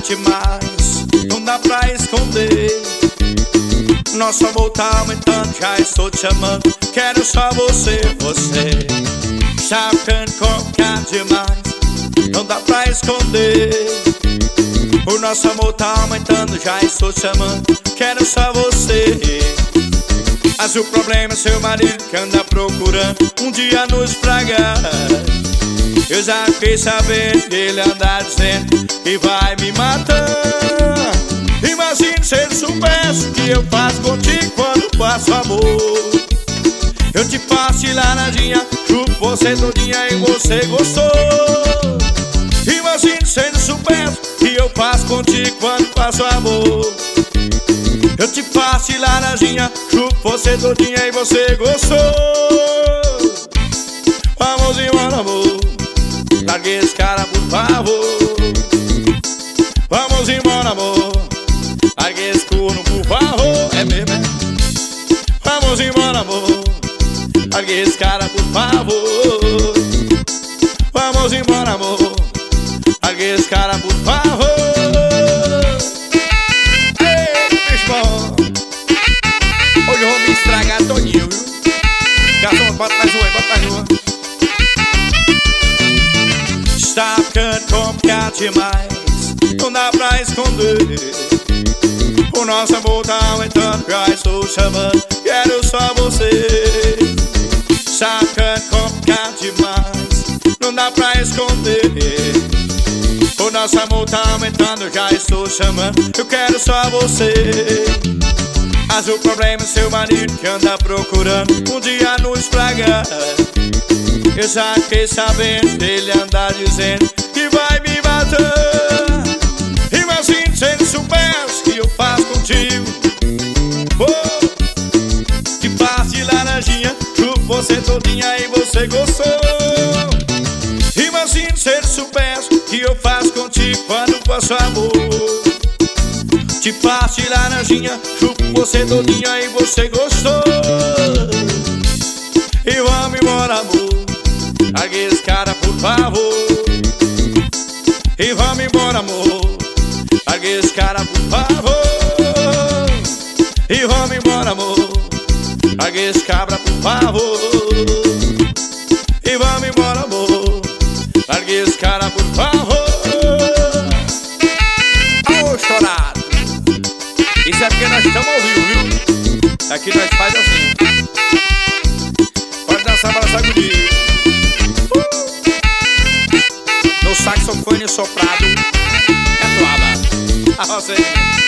demais, não dá pra esconder. Nosso amor tá aumentando, já estou te chamando. Quero só você, você. Está ficando complicado demais, não dá pra esconder. O nosso amor tá aumentando, já estou te chamando. Quero só você. Mas o problema é seu marido que anda procurando um dia nos estragar. Eu já fiquei sabendo que ele anda dizendo que vai me matar. Imagine se ele soubesse que eu faço contigo quando faço amor. Eu te faço de laranjinha, chupo você todinha e você gostou. Imagine se ele soubesse que eu faço contigo quando faço amor. Eu te faço de laranjinha, chupo você todinha e você gostou. Vamos embora, amor, largue esse cara, por favor. Vamos embora, amor, largue esse corno, por favor. É mesmo, é? Vamos embora, amor, largue esse cara, por favor. Vamos embora, amor, largue esse cara, por favor. Ei, bicho bom, hoje eu vou me estragar todinho, viu? Garçom, bota mais uma aí, bota mais uma. Está ficando complicado demais, não dá pra esconder. O nosso amor tá aumentando, já estou chamando. Quero só você. Está ficando complicado demais, não dá pra esconder. O nosso amor tá aumentando, já estou chamando. Eu quero só você. Mas o problema é seu marido que anda procurando um dia nos estragar. Eu já fiquei sabendo dele andar dizendo que vai me matar. Imagine se ele soubesse que eu faço contigo. Oh, te faço de laranjinha, chupo você todinha e você gostou. Imagine se ele soubesse que eu faço contigo quando faço amor. Te faço de laranjinha, chupo você todinha e você gostou. E vamos embora, amor, largue esse cara, por favor. E vamos embora, amor, largue esse cara, por favor. E vamos embora, amor, largue esse cabra, por favor. E vamos embora, amor, largue esse cara, por favor. Alô, estourado, isso é porque nós estamos ao vivo, viu? Aqui nós faz assim. Pode dançar para sacudir. No saxofone soprado é toada. A você.